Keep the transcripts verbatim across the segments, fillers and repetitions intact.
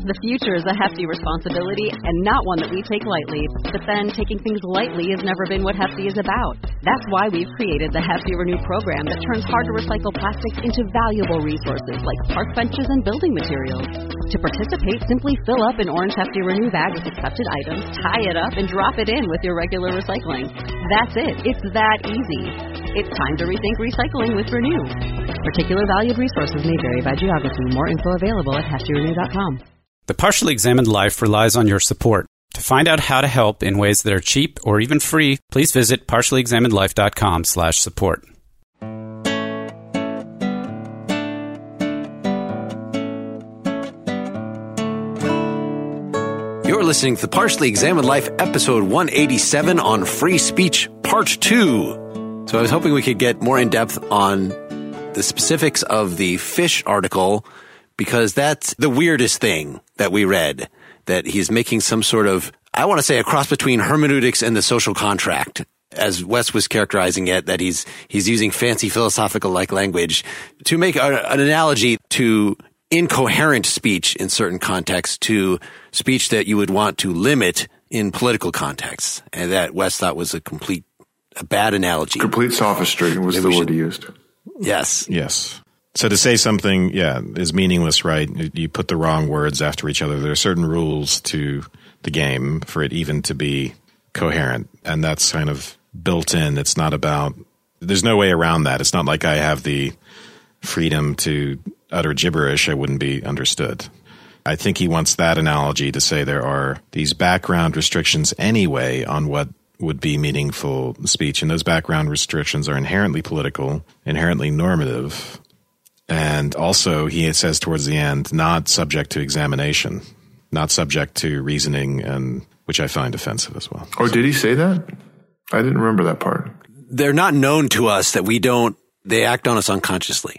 The future is a hefty responsibility and not one that we take lightly. But then, taking things lightly has never been what Hefty is about. That's why we've created the Hefty Renew program that turns hard-to-recycle plastics into valuable resources like park benches and building materials. To participate, simply fill up an orange Hefty Renew bag with accepted items, tie it up, and drop it in with your regular recycling. That's it. It's that easy. It's time to rethink recycling with Renew. Particular valued resources may vary by geography. More info available at hefty renew dot com. The Partially Examined Life relies on your support. To find out how to help in ways that are cheap or even free, please visit partially examined life dot com slash support. You're listening to the Partially Examined Life, episode one eighty-seven on free speech, part two. So I was hoping we could get more in depth on the specifics of the Fish article, because that's the weirdest thing that we read, that he's making some sort of, I want to say, a cross between hermeneutics and the social contract, as Wes was characterizing it, that he's he's using fancy philosophical-like language to make a, an analogy to incoherent speech in certain contexts to speech that you would want to limit in political contexts, and that Wes thought was a complete, a bad analogy. Complete sophistry was the word he used. Yes. Yes. So to say something, yeah, is meaningless, right? You put the wrong words after each other. There are certain rules to the game for it even to be coherent, and that's kind of built in. It's not about, there's no way around that. It's not like I have the freedom to utter gibberish. I wouldn't be understood. I think he wants that analogy to say there are these background restrictions anyway on what would be meaningful speech, and those background restrictions are inherently political, inherently normative, and also, he says towards the end, not subject to examination, not subject to reasoning, and which I find offensive as well. Oh, did he say that? I didn't remember that part. They're not known to us, that we don't, they act on us unconsciously.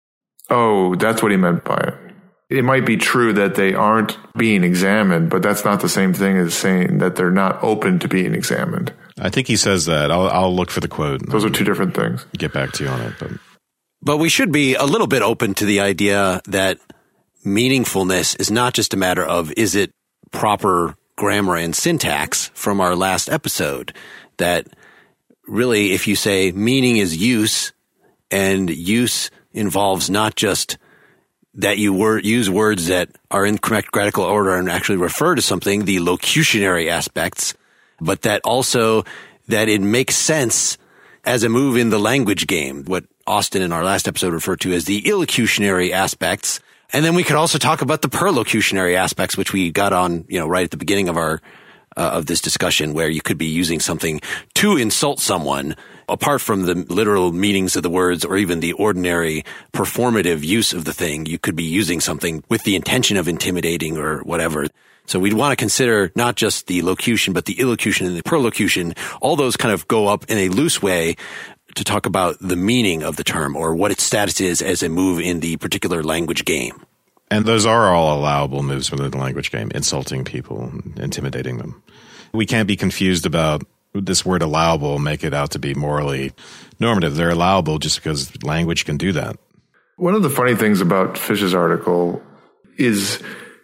Oh, that's what he meant by it. It might be true that they aren't being examined, but that's not the same thing as saying that they're not open to being examined. I think he says that. I'll, I'll look for the quote. Those are two different things. Get back to you on it. But. but we should be a little bit open to the idea that meaningfulness is not just a matter of, is it proper grammar and syntax from our last episode? That really, if you say meaning is use, and use involves not just that you word, use words that are in correct grammatical order and actually refer to something, the locutionary aspects, but that also that it makes sense as a move in the language game, what Austin in our last episode referred to as the illocutionary aspects. And then we could also talk about the perlocutionary aspects, which we got on, you know, right at the beginning of our uh, of this discussion, where you could be using something to insult someone, apart from the literal meanings of the words or even the ordinary performative use of the thing. You could be using something with the intention of intimidating or whatever. So we'd want to consider not just the locution, but the illocution and the perlocution. All those kind of go up in a loose way to talk about the meaning of the term or what its status is as a move in the particular language game. And those are all allowable moves within the language game, insulting people, intimidating them. We can't be confused about this word allowable, make it out to be morally normative. They're allowable just because language can do that. One of the funny things about Fish's article is,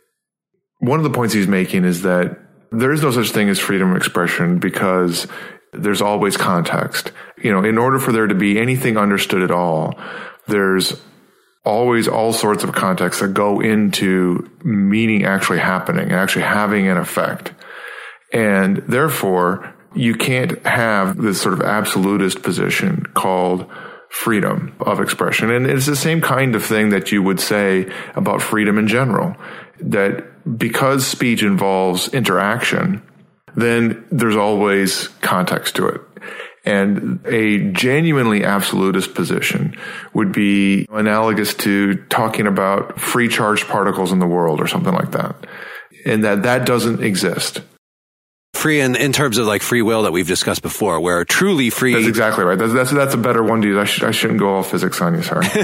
one of the points he's making is that there is no such thing as freedom of expression because there's always context. You know, in order for there to be anything understood at all, there's always all sorts of contexts that go into meaning actually happening and actually having an effect. And therefore, you can't have this sort of absolutist position called freedom of expression. And it's the same kind of thing that you would say about freedom in general, that because speech involves interaction, then there's always context to it. And a genuinely absolutist position would be analogous to talking about free charged particles in the world or something like that. And that that doesn't exist. Free in, in terms of like free will that we've discussed before, where truly free. That's exactly right. That's that's, that's a better one to use. I, sh- I shouldn't go all physics on you, sorry.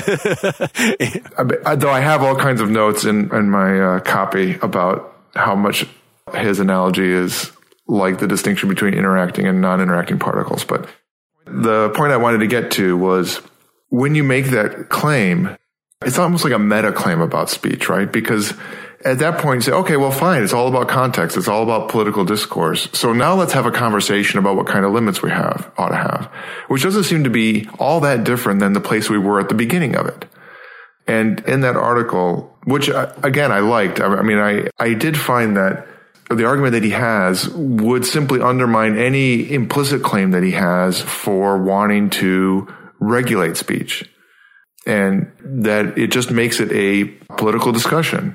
I, though I have all kinds of notes in, in my uh, copy about how much his analogy is like the distinction between interacting and non-interacting particles. But the point I wanted to get to was when you make that claim, it's almost like a meta claim about speech, right? Because at that point, you say, okay, well, fine. It's all about context. It's all about political discourse. So now let's have a conversation about what kind of limits we have, ought to have, which doesn't seem to be all that different than the place we were at the beginning of it. And in that article, which again, I liked, I mean, I, I did find that the argument that he has would simply undermine any implicit claim that he has for wanting to regulate speech. And that it just makes it a political discussion.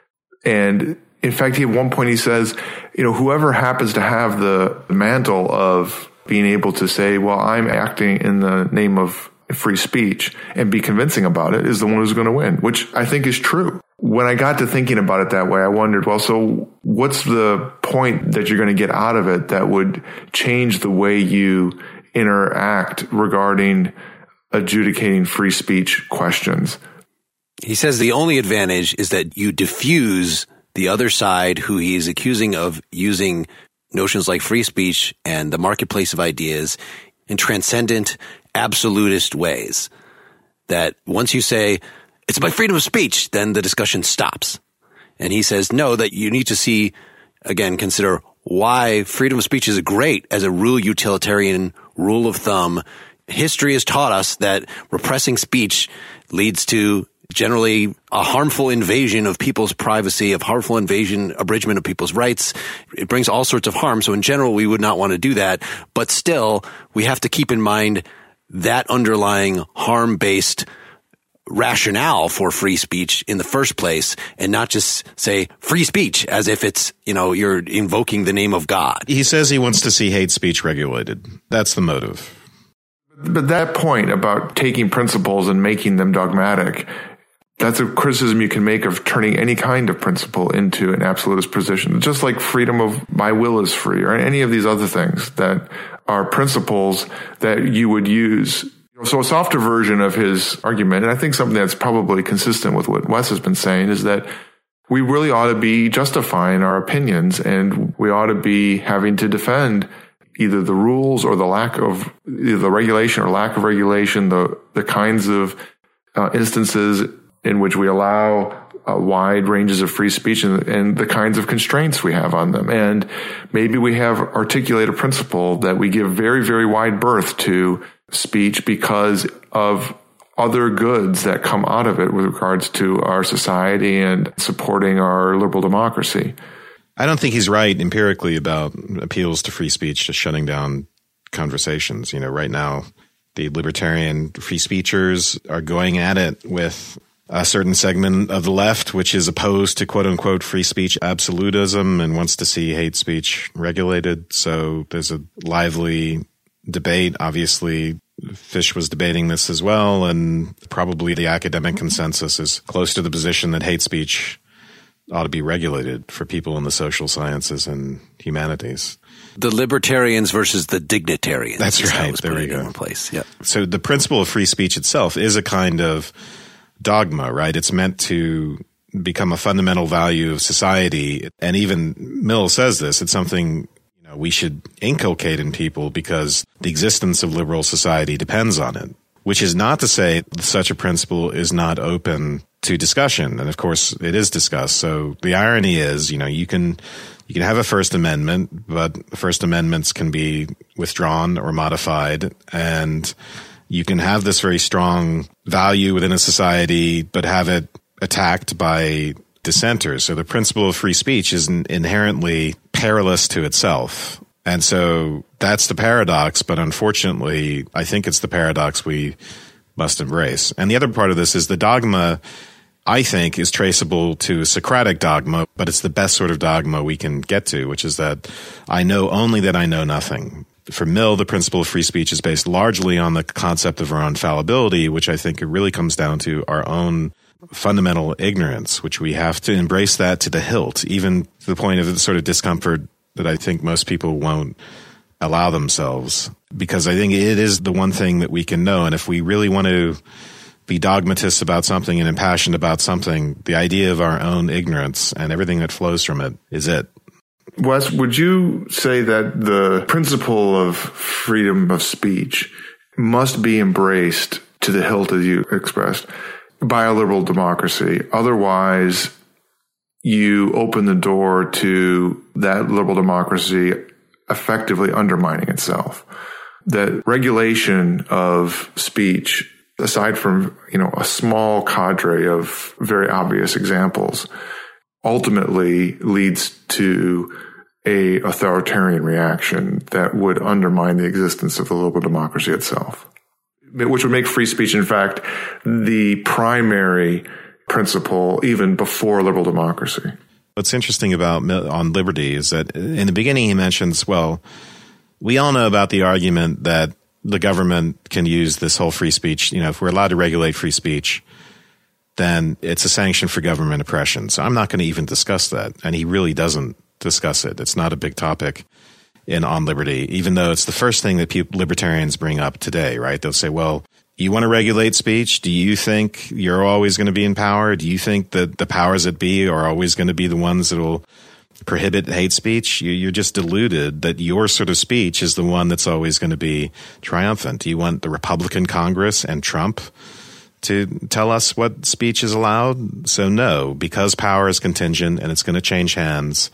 And in fact, he, at one point he says, you know, whoever happens to have the mantle of being able to say, well, I'm acting in the name of free speech and be convincing about it is the one who's going to win, which I think is true. When I got to thinking about it that way, I wondered, well, so what's the point that you're going to get out of it that would change the way you interact regarding adjudicating free speech questions? He says the only advantage is that you diffuse the other side who he is accusing of using notions like free speech and the marketplace of ideas in transcendent, absolutist ways. That once you say, it's my freedom of speech, then the discussion stops. And he says, no, that you need to see, again, consider why freedom of speech is great as a rule utilitarian rule of thumb. History has taught us that repressing speech leads to generally a harmful invasion of people's privacy, of harmful invasion, abridgment of people's rights. It brings all sorts of harm. So in general, we would not want to do that. But still, we have to keep in mind that underlying harm-based rationale for free speech in the first place, and not just say free speech as if it's, you know, you're invoking the name of God. He says he wants to see hate speech regulated. That's the motive. But that point about taking principles and making them dogmatic, that's a criticism you can make of turning any kind of principle into an absolutist position, just like freedom of my will is free or any of these other things that are principles that you would use. So a softer version of his argument, and I think something that's probably consistent with what Wes has been saying, is that we really ought to be justifying our opinions, and we ought to be having to defend either the rules or the lack of either the regulation or lack of regulation, the, the kinds of uh, instances in which we allow uh, wide ranges of free speech and, and the kinds of constraints we have on them. And maybe we have articulated a principle that we give very, very wide berth to speech because of other goods that come out of it with regards to our society and supporting our liberal democracy. I don't think he's right empirically about appeals to free speech just shutting down conversations. You know, right now, the libertarian free speechers are going at it with a certain segment of the left, which is opposed to quote unquote free speech absolutism and wants to see hate speech regulated. So there's a lively debate. Obviously, Fish was debating this as well. And probably the academic consensus is close to the position that hate speech ought to be regulated for people in the social sciences and humanities. The libertarians versus the dignitarians. That's right. There we go. In place. Yeah. So the principle of free speech itself is a kind of dogma, right? It's meant to become a fundamental value of society. And even Mill says this. It's something, you know, we should inculcate in people because the existence of liberal society depends on it, which is not to say such a principle is not open to discussion. And of course it is discussed. So the irony is, you know, you can, you can have a First Amendment, but First Amendments can be withdrawn or modified. And you can have this very strong value within a society, but have it attacked by dissenters. So the principle of free speech is inherently perilous to itself. And so that's the paradox. But unfortunately, I think it's the paradox we must embrace. And the other part of this is the dogma, I think, is traceable to Socratic dogma, but it's the best sort of dogma we can get to, which is that I know only that I know nothing. For Mill, the principle of free speech is based largely on the concept of our own fallibility, which I think it really comes down to our own fundamental ignorance, which we have to embrace that to the hilt, even to the point of the sort of discomfort that I think most people won't allow themselves, because I think it is the one thing that we can know. And if we really want to be dogmatists about something and impassioned about something, the idea of our own ignorance and everything that flows from it is it. Wes, would you say that the principle of freedom of speech must be embraced to the hilt, as you expressed, by a liberal democracy? Otherwise, you open the door to that liberal democracy effectively undermining itself. That regulation of speech, aside from, you know, a small cadre of very obvious examples, ultimately leads to a authoritarian reaction that would undermine the existence of the liberal democracy itself, which would make free speech, in fact, the primary principle even before liberal democracy. What's interesting about on liberty is that in the beginning he mentions, well, we all know about the argument that the government can use this whole free speech. You know, if we're allowed to regulate free speech, then it's a sanction for government oppression. So I'm not going to even discuss that. And he really doesn't discuss it. It's not a big topic in On Liberty, even though it's the first thing that people, libertarians bring up today, right? They'll say, well, you want to regulate speech? Do you think you're always going to be in power? Do you think that the powers that be are always going to be the ones that will prohibit hate speech? You're just deluded that your sort of speech is the one that's always going to be triumphant. Do you want the Republican Congress and Trump to tell us what speech is allowed? So no, because power is contingent and it's going to change hands,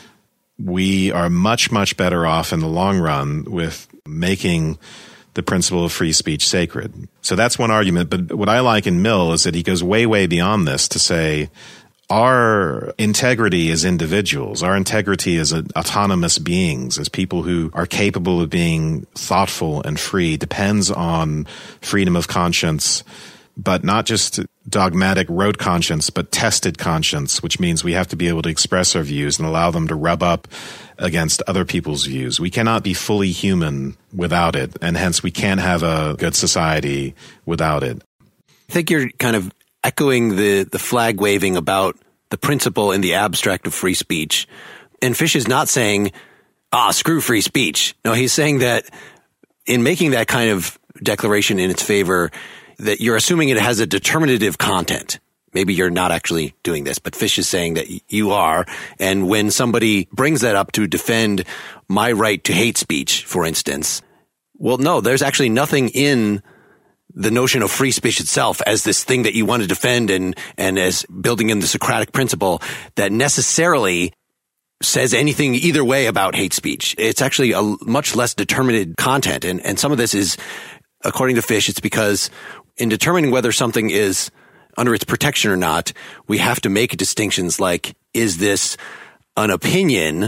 we are much, much better off in the long run with making the principle of free speech sacred. So that's one argument. But what I like in Mill is that he goes way, way beyond this to say our integrity as individuals, our integrity as autonomous beings, as people who are capable of being thoughtful and free, depends on freedom of conscience, but not just dogmatic rote conscience, but tested conscience, which means we have to be able to express our views and allow them to rub up against other people's views. We cannot be fully human without it, and hence we can't have a good society without it. I think you're kind of echoing the, the flag waving about the principle in the abstract of free speech. And Fish is not saying, ah, screw free speech. No, he's saying that in making that kind of declaration in its favor, that you're assuming it has a determinative content. Maybe you're not actually doing this, but Fish is saying that you are. And when somebody brings that up to defend my right to hate speech, for instance, well, no, there's actually nothing in the notion of free speech itself as this thing that you want to defend and, and as building in the Socratic principle that necessarily says anything either way about hate speech. It's actually a much less determined content. And, and some of this is, according to Fish, it's because in determining whether something is under its protection or not, we have to make distinctions like, is this an opinion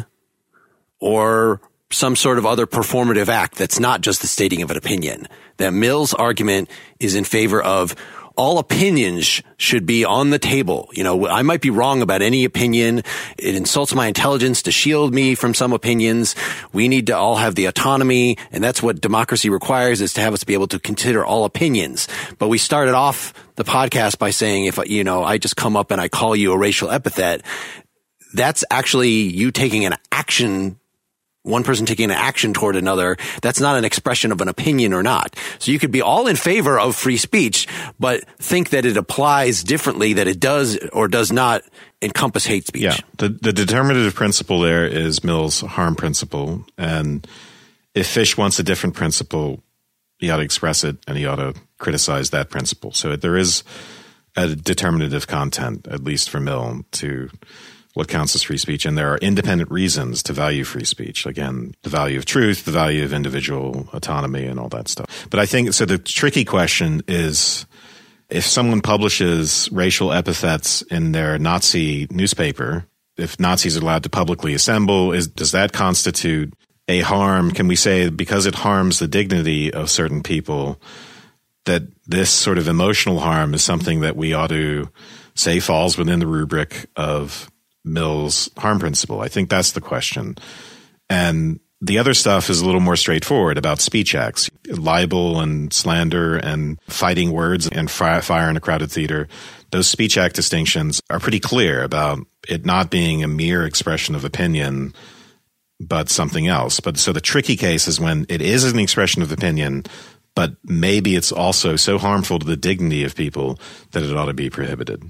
or some sort of other performative act that's not just the stating of an opinion? That Mill's argument is in favor of all opinions should be on the table. You know, I might be wrong about any opinion. It insults my intelligence to shield me from some opinions. We need to all have the autonomy, and that's what democracy requires, is to have us be able to consider all opinions. But we started off the podcast by saying, if, you know, I just come up and I call you a racial epithet, that's actually you taking an action, one person taking an action toward another. That's not an expression of an opinion or not. So you could be all in favor of free speech, but think that it applies differently, that it does or does not encompass hate speech. Yeah. The, the determinative principle there is Mill's harm principle. And if Fish wants a different principle, he ought to express it and he ought to criticize that principle. So there is a determinative content, at least for Mill, to what counts as free speech. And there are independent reasons to value free speech. Again, the value of truth, the value of individual autonomy, and all that stuff. But I think, so the tricky question is, if someone publishes racial epithets in their Nazi newspaper, if Nazis are allowed to publicly assemble, is, does that constitute a harm? Can we say, because it harms the dignity of certain people, that this sort of emotional harm is something that we ought to say falls within the rubric of Mill's harm principle? I think that's the question. And the other stuff is a little more straightforward about speech acts, libel and slander and fighting words and fire, fire in a crowded theater. Those speech act distinctions are pretty clear about it not being a mere expression of opinion, but something else. But so the tricky case is when it is an expression of opinion, but maybe it's also so harmful to the dignity of people that it ought to be prohibited.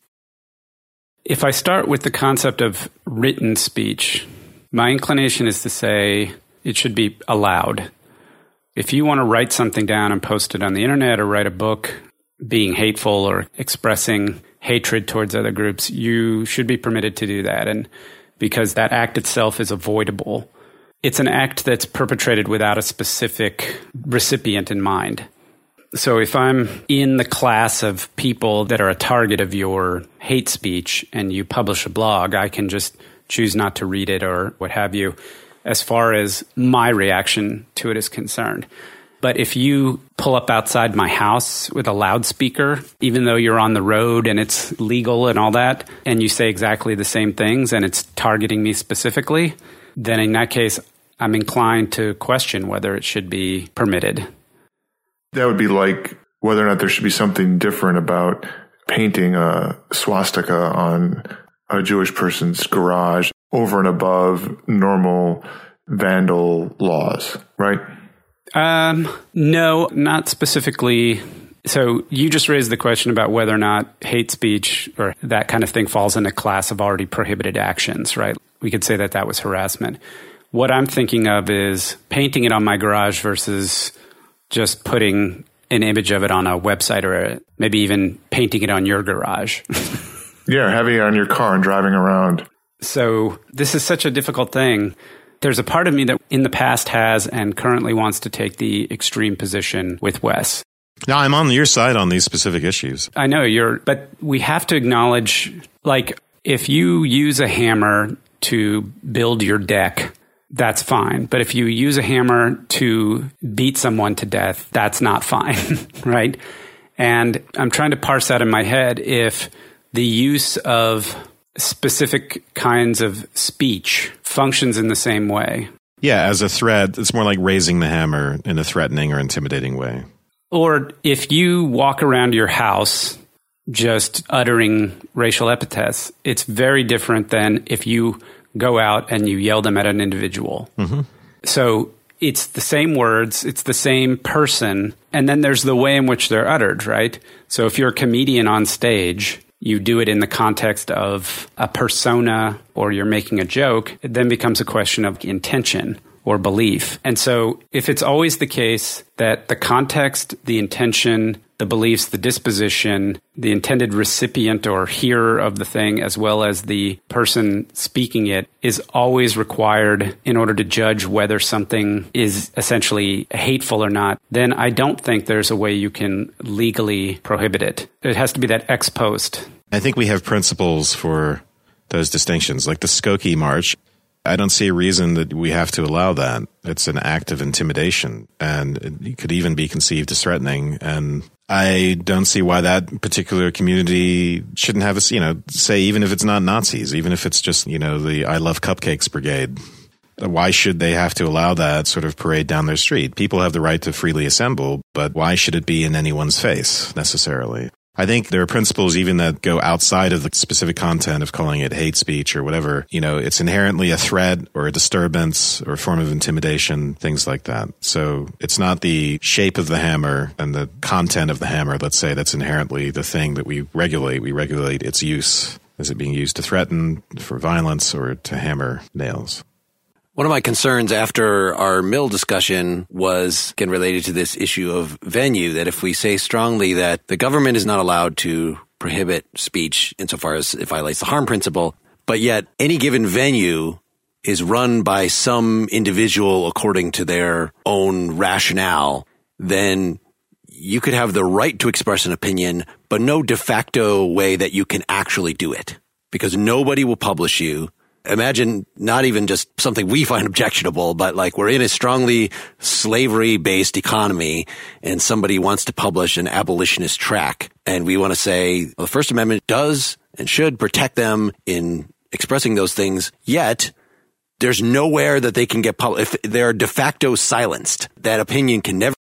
If I start with the concept of written speech, my inclination is to say it should be allowed. If you want to write something down and post it on the internet or write a book, being hateful or expressing hatred towards other groups, you should be permitted to do that. And because that act itself is avoidable, it's an act that's perpetrated without a specific recipient in mind. So if I'm in the class of people that are a target of your hate speech and you publish a blog, I can just choose not to read it or what have you, as far as my reaction to it is concerned. But if you pull up outside my house with a loudspeaker, even though you're on the road and it's legal and all that, and you say exactly the same things and it's targeting me specifically, then in that case, I'm inclined to question whether it should be permitted. That would be like whether or not there should be something different about painting a swastika on a Jewish person's garage over and above normal vandal laws, right? Um, no, not specifically. So you just raised the question about whether or not hate speech or that kind of thing falls in a class of already prohibited actions, right? We could say that that was harassment. What I'm thinking of is painting it on my garage versus just putting an image of it on a website or a, maybe even painting it on your garage. Yeah, having it on your car and driving around. So this is such a difficult thing. There's a part of me that in the past has and currently wants to take the extreme position with Wes. No, I'm on your side on these specific issues. I know you're, but we have to acknowledge, like, if you use a hammer to build your deck, that's fine. But if you use a hammer to beat someone to death, that's not fine, right? And I'm trying to parse out in my head if the use of specific kinds of speech functions in the same way. Yeah, as a threat, it's more like raising the hammer in a threatening or intimidating way. Or if you walk around your house just uttering racial epithets, it's very different than if you go out and you yell them at an individual. Mm-hmm. So it's the same words, it's the same person, and then there's the way in which they're uttered, right? So if you're a comedian on stage, you do it in the context of a persona or you're making a joke, it then becomes a question of intention or belief. And so if it's always the case that the context, the intention, the beliefs, the disposition, the intended recipient or hearer of the thing, as well as the person speaking it, is always required in order to judge whether something is essentially hateful or not, then I don't think there's a way you can legally prohibit it. It has to be that ex post. I think we have principles for those distinctions, like the Skokie March. I don't see a reason that we have to allow that. It's an act of intimidation, and it could even be conceived as threatening. And I don't see why that particular community shouldn't have a, you know, say, even if it's not Nazis, even if it's just, you know, the I Love Cupcakes Brigade, why should they have to allow that sort of parade down their street? People have the right to freely assemble, but why should it be in anyone's face necessarily? I think there are principles even that go outside of the specific content of calling it hate speech or whatever. You know, it's inherently a threat or a disturbance or a form of intimidation, things like that. So it's not the shape of the hammer and the content of the hammer, let's say, that's inherently the thing that we regulate. We regulate its use. Is it being used to threaten, for violence, or to hammer nails? One of my concerns after our mill discussion was, again, related to this issue of venue, that if we say strongly that the government is not allowed to prohibit speech insofar as it violates the harm principle, but yet any given venue is run by some individual according to their own rationale, then you could have the right to express an opinion, but no de facto way that you can actually do it, because nobody will publish you. Imagine not even just something we find objectionable, but like we're in a strongly slavery-based economy and somebody wants to publish an abolitionist tract. And we want to say, well, the First Amendment does and should protect them in expressing those things, yet there's nowhere that they can get published. If they're de facto silenced, that opinion can never.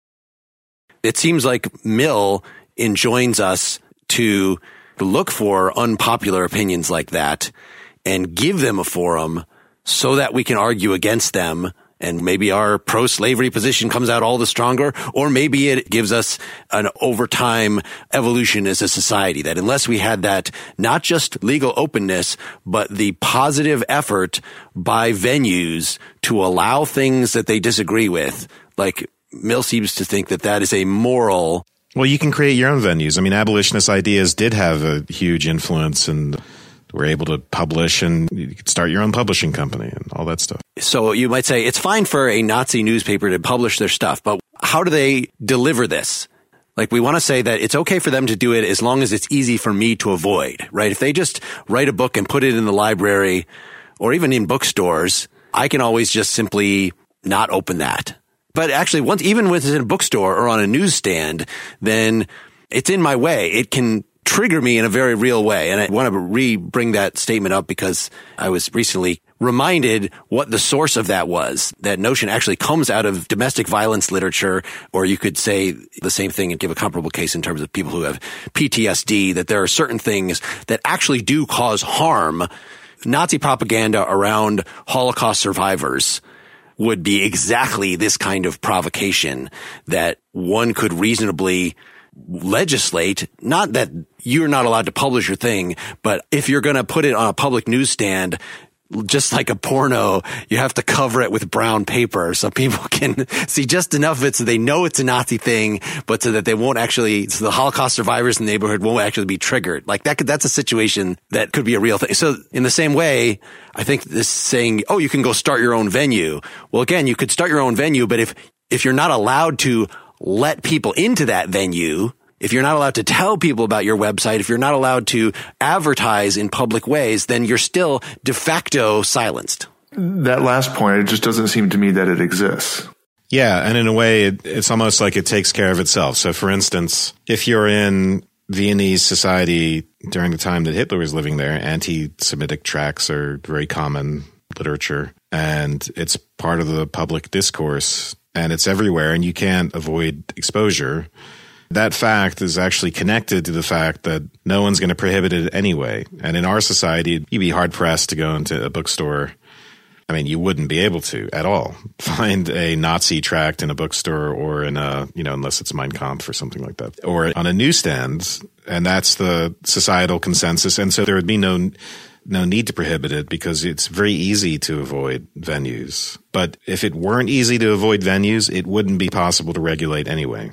It seems like Mill enjoins us to look for unpopular opinions like that and give them a forum so that we can argue against them, and maybe our pro-slavery position comes out all the stronger, or maybe it gives us an overtime evolution as a society, that unless we had that not just legal openness, but the positive effort by venues to allow things that they disagree with, like Mill seems to think that that is a moral Well, you can create your own venues. I mean, abolitionist ideas did have a huge influence and were able to publish, and you could start your own publishing company and all that stuff. So you might say it's fine for a Nazi newspaper to publish their stuff, but how do they deliver this? Like, we want to say that it's okay for them to do it as long as it's easy for me to avoid, right? If they just write a book and put it in the library or even in bookstores, I can always just simply not open that. But actually, once, even when it's in a bookstore or on a newsstand, then it's in my way. It can trigger me in a very real way. And I want to re-bring that statement up because I was recently reminded what the source of that was. That notion actually comes out of domestic violence literature, or you could say the same thing and give a comparable case in terms of people who have P T S D, that there are certain things that actually do cause harm. Nazi propaganda around Holocaust survivors would be exactly this kind of provocation that one could reasonably legislate. Not that you're not allowed to publish your thing, but if you're going to put it on a public newsstand, just like a porno, you have to cover it with brown paper so people can see just enough of it so they know it's a Nazi thing, but so that they won't actually, so the Holocaust survivors in the neighborhood won't actually be triggered. Like that could, that's a situation that could be a real thing. So in the same way, I think this saying, oh, you can go start your own venue. Well, again, you could start your own venue, but if, if you're not allowed to let people into that venue, if you're not allowed to tell people about your website, if you're not allowed to advertise in public ways, then you're still de facto silenced. That last point, it just doesn't seem to me that it exists. Yeah, and in a way, it, it's almost like it takes care of itself. So, for instance, if you're in Viennese society during the time that Hitler was living there, anti-Semitic tracts are very common literature, and it's part of the public discourse, and it's everywhere, and you can't avoid exposure. That fact is actually connected to the fact that no one's going to prohibit it anyway. And in our society, you'd be hard-pressed to go into a bookstore. I mean, you wouldn't be able to at all find a Nazi tract in a bookstore or in a, you know, unless it's Mein Kampf or something like that, or on a newsstand. And that's the societal consensus. And so there would be no no need to prohibit it because it's very easy to avoid venues. But if it weren't easy to avoid venues, it wouldn't be possible to regulate anyway.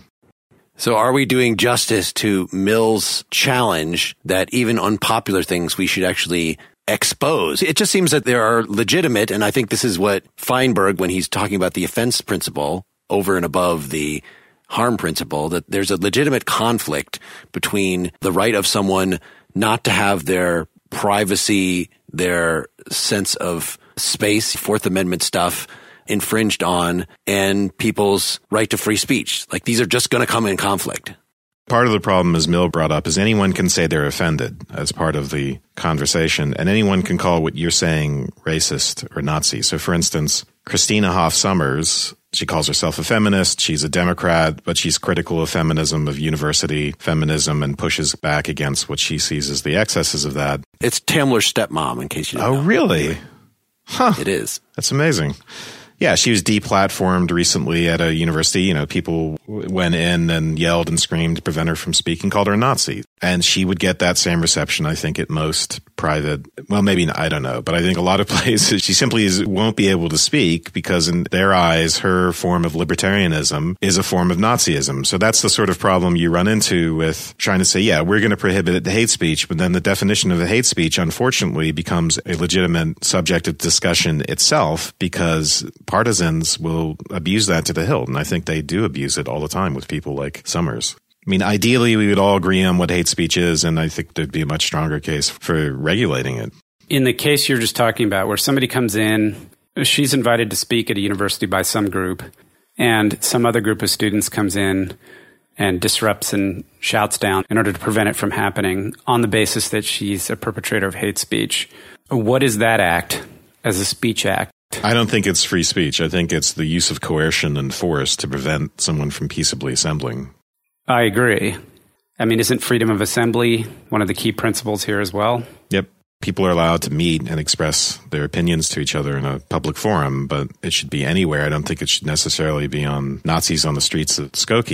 So are we doing justice to Mill's challenge that even unpopular things we should actually expose? It just seems that there are legitimate, and I think this is what Feinberg, when he's talking about the offense principle over and above the harm principle, that there's a legitimate conflict between the right of someone not to have their privacy, their sense of space, Fourth Amendment stuff infringed on, and people's right to free speech. Like, these are just going to come in conflict. Part of the problem, as Mill brought up, is anyone can say they're offended as part of the conversation, and anyone can call what you're saying racist or Nazi. So, for instance, Christina Hoff Sommers, she calls herself a feminist. She's a Democrat, but she's critical of feminism, of university feminism, and pushes back against what she sees as the excesses of that. It's Tamler's stepmom, in case you didn't oh, know. Oh, really? Huh. It is. That's amazing. Yeah, she was deplatformed recently at a university. You know, people went in and yelled and screamed to prevent her from speaking, called her a Nazi. And she would get that same reception, I think, at most private. Well, maybe, I don't know. But I think a lot of places she simply is, won't be able to speak because in their eyes, her form of libertarianism is a form of Nazism. So that's the sort of problem you run into with trying to say, yeah, we're going to prohibit hate speech. But then the definition of a hate speech, unfortunately, becomes a legitimate subject of discussion itself because partisans will abuse that to the hilt. And I think they do abuse it all the time with people like Sommers. I mean, ideally, we would all agree on what hate speech is, and I think there'd be a much stronger case for regulating it. In the case you're just talking about, where somebody comes in, she's invited to speak at a university by some group, and some other group of students comes in and disrupts and shouts down in order to prevent it from happening on the basis that she's a perpetrator of hate speech. What is that act as a speech act? I don't think it's free speech. I think it's the use of coercion and force to prevent someone from peaceably assembling. I agree. I mean, isn't freedom of assembly one of the key principles here as well? Yep. People are allowed to meet and express their opinions to each other in a public forum, but it should be anywhere. I don't think it should necessarily be on Nazis on the streets of Skokie.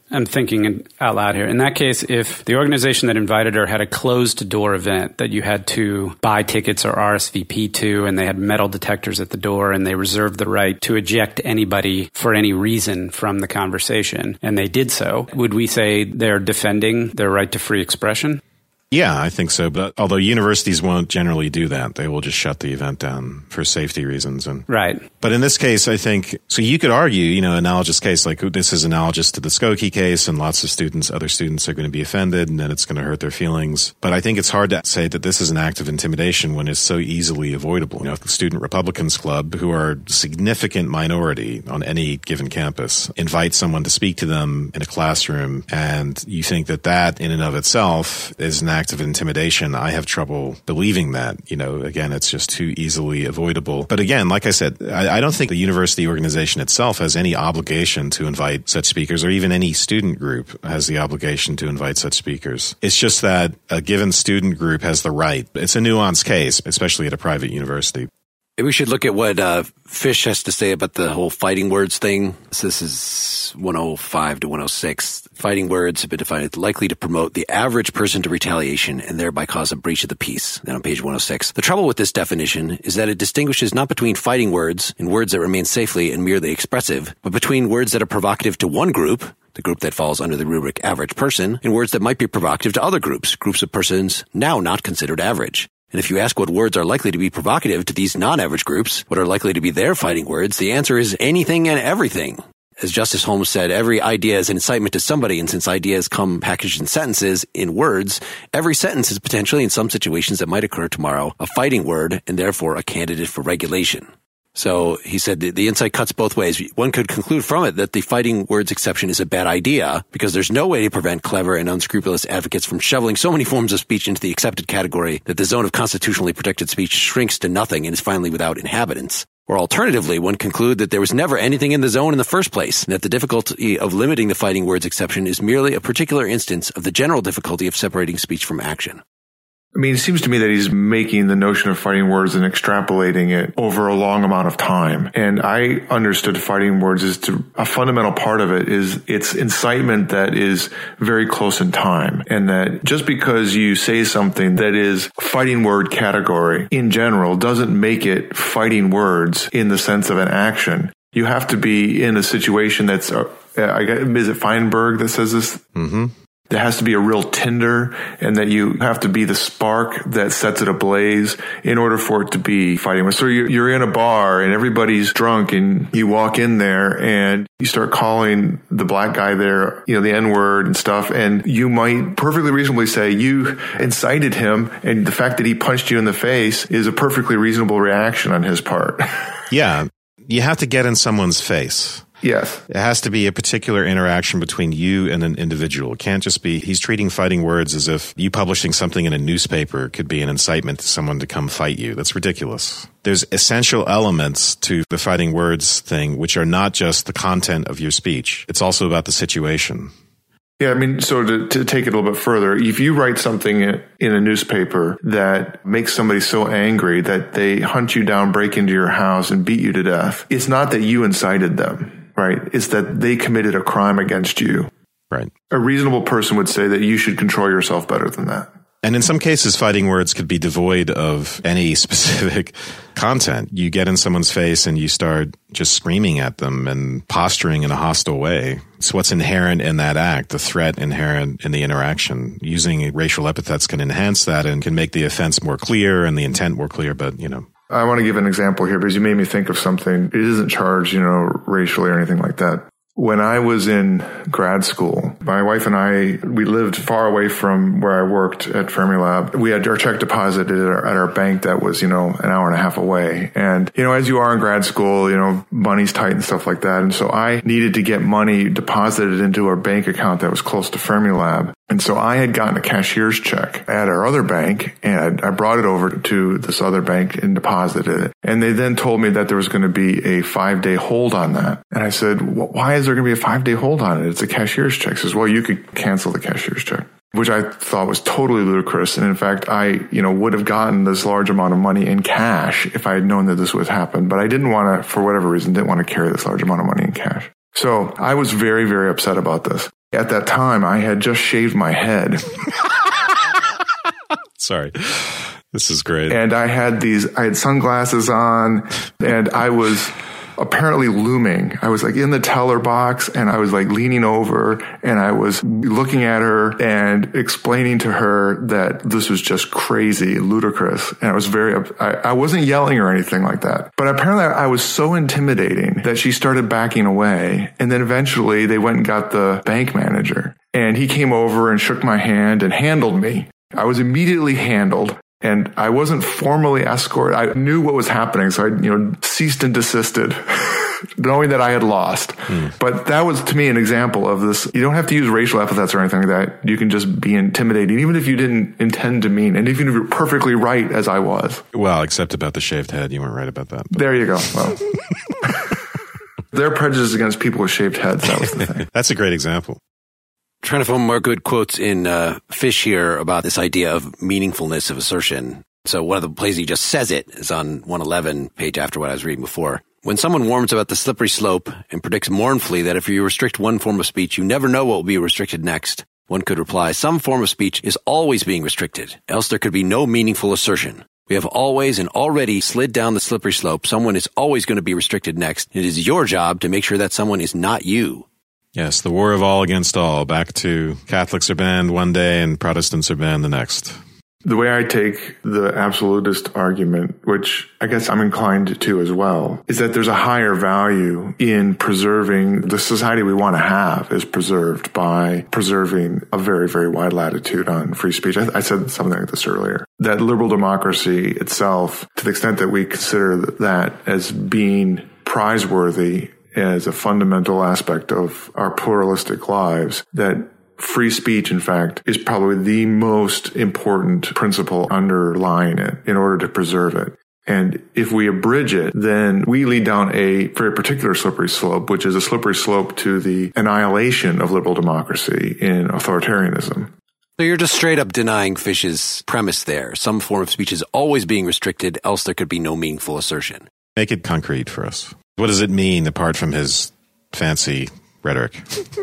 I'm thinking out loud here. In that case, if the organization that invited her had a closed-door event that you had to buy tickets or R S V P to, and they had metal detectors at the door, and they reserved the right to eject anybody for any reason from the conversation, and they did so, would we say they're defending their right to free expression? Yeah, I think so. But although universities won't generally do that, they will just shut the event down for safety reasons. And right. But in this case, I think, so you could argue, you know, analogous case, like this is analogous to the Skokie case, and lots of students, other students are going to be offended, and then it's going to hurt their feelings. But I think it's hard to say that this is an act of intimidation when it's so easily avoidable. You know, if the Student Republicans Club, who are a significant minority on any given campus, invite someone to speak to them in a classroom, and you think that that in and of itself is an act of intimidation, I have trouble believing that. You know, again, it's just too easily avoidable. But again, like I said, I, I don't think the university organization itself has any obligation to invite such speakers, or even any student group has the obligation to invite such speakers. It's just that a given student group has the right. It's a nuanced case, especially at a private university. Maybe we should look at what uh, Fish has to say about the whole fighting words thing. So this is one oh five to one oh six. Fighting words have been defined as likely to promote the average person to retaliation and thereby cause a breach of the peace. Then on page one oh six. The trouble with this definition is that it distinguishes not between fighting words and words that remain safely and merely expressive, but between words that are provocative to one group, the group that falls under the rubric average person, and words that might be provocative to other groups, groups of persons now not considered average. And if you ask what words are likely to be provocative to these non-average groups, what are likely to be their fighting words, the answer is anything and everything. As Justice Holmes said, every idea is an incitement to somebody, and since ideas come packaged in sentences, in words, every sentence is potentially, in some situations that might occur tomorrow, a fighting word and therefore a candidate for regulation. So he said the, the insight cuts both ways. One could conclude from it that the fighting words exception is a bad idea because there's no way to prevent clever and unscrupulous advocates from shoveling so many forms of speech into the accepted category that the zone of constitutionally protected speech shrinks to nothing and is finally without inhabitants. Or alternatively, one conclude that there was never anything in the zone in the first place, and that the difficulty of limiting the fighting words exception is merely a particular instance of the general difficulty of separating speech from action. I mean, it seems to me that he's making the notion of fighting words and extrapolating it over a long amount of time. And I understood fighting words is to a fundamental part of it is it's incitement that is very close in time. And that just because you say something that is fighting word category in general doesn't make it fighting words in the sense of an action. You have to be in a situation that's, uh, I guess, is it Feinberg that says this? Mm-hmm. There has to be a real tinder, and that you have to be the spark that sets it ablaze in order for it to be fighting. So you're in a bar and everybody's drunk, and you walk in there and you start calling the black guy there, you know, the N-word and stuff. And you might perfectly reasonably say you incited him, and the fact that he punched you in the face is a perfectly reasonable reaction on his part. Yeah. You have to get in someone's face. Yes. It has to be a particular interaction between you and an individual. It can't just be, he's treating fighting words as if you publishing something in a newspaper could be an incitement to someone to come fight you. That's ridiculous. There's essential elements to the fighting words thing, which are not just the content of your speech. It's also about the situation. Yeah, I mean, so to, to take it a little bit further, if you write something in a newspaper that makes somebody so angry that they hunt you down, break into your house, and beat you to death, it's not that you incited them. Right. It's that they committed a crime against you. Right. A reasonable person would say that you should control yourself better than that. And in some cases, fighting words could be devoid of any specific content. You get in someone's face and you start just screaming at them and posturing in a hostile way. It's what's inherent in that act, the threat inherent in the interaction. Using racial epithets can enhance that and can make the offense more clear and the intent more clear, but, you know. I want to give an example here because you made me think of something. It isn't charged, you know, racially or anything like that. When I was in grad school, my wife and I, we lived far away from where I worked at Fermilab. We had our check deposited at our, at our bank that was, you know, an hour and a half away. And, you know, as you are in grad school, you know, money's tight and stuff like that. And so I needed to get money deposited into our bank account that was close to Fermilab. And so I had gotten a cashier's check at our other bank, and I brought it over to this other bank and deposited it. And they then told me that there was going to be a five-day hold on that. And I said, well, why is there going to be a five-day hold on it? It's a cashier's check. He says, well, you could cancel the cashier's check, which I thought was totally ludicrous. And in fact, I, you know, would have gotten this large amount of money in cash if I had known that this would happen. But I didn't want to, for whatever reason, didn't want to carry this large amount of money in cash. So I was very, very upset about this. At that time, I had just shaved my head. Sorry. This is great. And I had these, I had sunglasses on, and I was apparently looming. I was like in the teller box, and I was like leaning over, and I was looking at her and explaining to her that this was just crazy, ludicrous. And I was very, I, I wasn't yelling or anything like that. But apparently I was so intimidating that she started backing away. And then eventually they went and got the bank manager, and he came over and shook my hand and handled me. I was immediately handled. And I wasn't formally escorted. I knew what was happening, so I, you know, ceased and desisted, knowing that I had lost. Mm. But that was, to me, an example of this. You don't have to use racial epithets or anything like that. You can just be intimidating, even if you didn't intend to mean, and even if you're perfectly right, as I was. Well, except about the shaved head. You weren't right about that. But. There you go. Well, their prejudice against people with shaved heads, that was the thing. That's a great example. Trying to find more good quotes in uh, Fish here about this idea of meaningfulness of assertion. So one of the places he just says it is on one eleven, page after what I was reading before. When someone warns about the slippery slope and predicts mournfully that if you restrict one form of speech, you never know what will be restricted next, one could reply, some form of speech is always being restricted, else there could be no meaningful assertion. We have always and already slid down the slippery slope. Someone is always going to be restricted next. It is your job to make sure that someone is not you. Yes, the war of all against all. Back to Catholics are banned one day and Protestants are banned the next. The way I take the absolutist argument, which I guess I'm inclined to as well, is that there's a higher value in preserving the society we want to have is preserved by preserving a very, very wide latitude on free speech. I, I said something like this earlier, that liberal democracy itself, to the extent that we consider that as being prizeworthy as a fundamental aspect of our pluralistic lives, that free speech, in fact, is probably the most important principle underlying it in order to preserve it. And if we abridge it, then we lead down a very particular slippery slope, which is a slippery slope to the annihilation of liberal democracy in authoritarianism. So you're just straight up denying Fish's premise there. Some form of speech is always being restricted, else there could be no meaningful assertion. Make it concrete for us. What does it mean apart from his fancy rhetoric?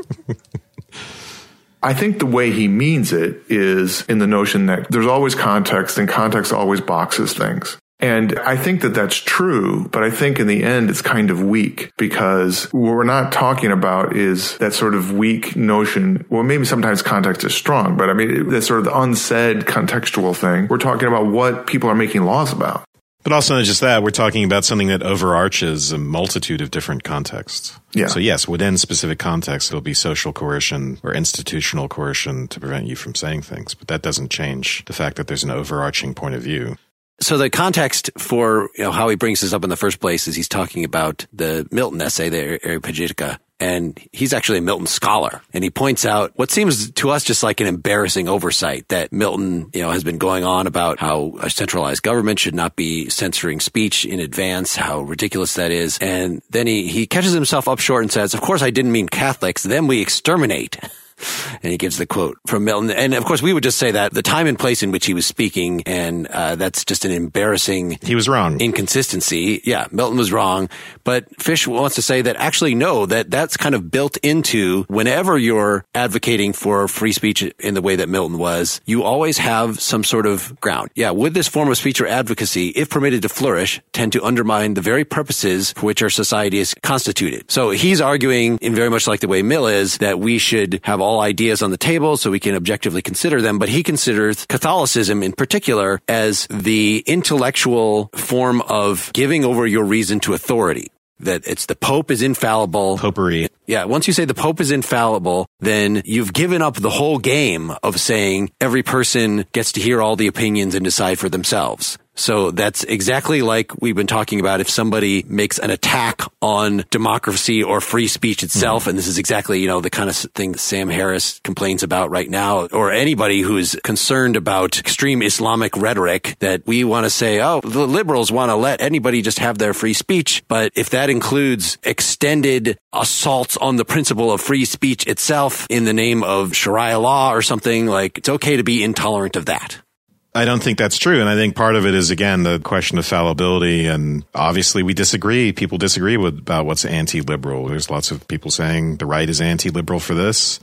I think the way he means it is in the notion that there's always context, and context always boxes things. And I think that that's true, but I think in the end it's kind of weak, because what we're not talking about is that sort of weak notion. Well, maybe sometimes context is strong, but I mean, that's sort of the unsaid contextual thing. We're talking about what people are making laws about. But also not just that, we're talking about something that overarches a multitude of different contexts. Yeah. So yes, within specific contexts, it'll be social coercion or institutional coercion to prevent you from saying things. But that doesn't change the fact that there's an overarching point of view. So the context for, you know, how he brings this up in the first place is he's talking about the Milton essay, the Areopagitica, and he's actually a Milton scholar. And he points out what seems to us just like an embarrassing oversight that Milton, you know, has been going on about how a centralized government should not be censoring speech in advance, how ridiculous that is. And then he, he catches himself up short and says, of course I didn't mean Catholics, then we exterminate. And he gives the quote from Milton. And of course, we would just say that the time and place in which he was speaking, and uh, that's just an embarrassing... He was wrong. ...inconsistency. Yeah, Milton was wrong. But Fish wants to say that actually, no, that that's kind of built into whenever you're advocating for free speech in the way that Milton was, you always have some sort of ground. Yeah, would this form of speech or advocacy, if permitted to flourish, tend to undermine the very purposes for which our society is constituted? So he's arguing, in very much like the way Mill is, that we should have all ideas on the table so we can objectively consider them, but he considers Catholicism in particular as the intellectual form of giving over your reason to authority. That it's the Pope is infallible. Popery. Yeah, once you say the Pope is infallible, then you've given up the whole game of saying every person gets to hear all the opinions and decide for themselves. So that's exactly like we've been talking about if somebody makes an attack on democracy or free speech itself, mm-hmm. and this is exactly, you know, the kind of thing that Sam Harris complains about right now, or anybody who's concerned about extreme Islamic rhetoric, that we want to say, oh, the liberals want to let anybody just have their free speech, but if that includes extended assaults on the principle of free speech itself in the name of Sharia law or something, like, it's okay to be intolerant of that. I don't think that's true. And I think part of it is, again, the question of fallibility. And obviously we disagree. People disagree with about what's anti-liberal. There's lots of people saying the right is anti-liberal for this.